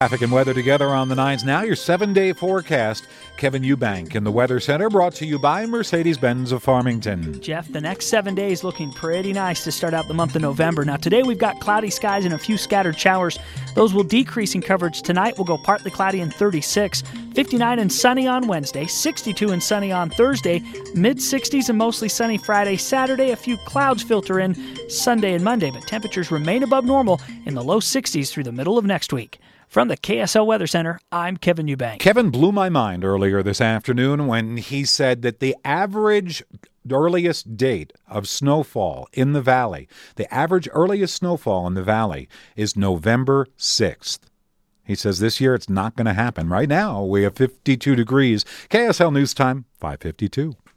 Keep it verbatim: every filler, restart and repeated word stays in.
Traffic and weather together on the nines. Now your seven-day forecast. Kevin Eubank in the Weather Center, brought to you by Mercedes-Benz of Farmington. Jeff, the next seven days looking pretty nice to start out the month of November. Now today we've got cloudy skies and a few scattered showers. Those will decrease in coverage tonight. We'll go partly cloudy and thirty-six, fifty-nine and sunny on Wednesday, sixty-two and sunny on Thursday, mid-sixties and mostly sunny Friday, Saturday. A few clouds filter in Sunday and Monday, but temperatures remain above normal in the low sixties through the middle of next week. From the K S L Weather Center, I'm Kevin Eubank. Kevin blew my mind earlier this afternoon when he said that the average earliest date of snowfall in the valley, the average earliest snowfall in the valley is November sixth. He says this year it's not going to happen. Right now, we have fifty-two degrees. K S L News Time, five fifty-two.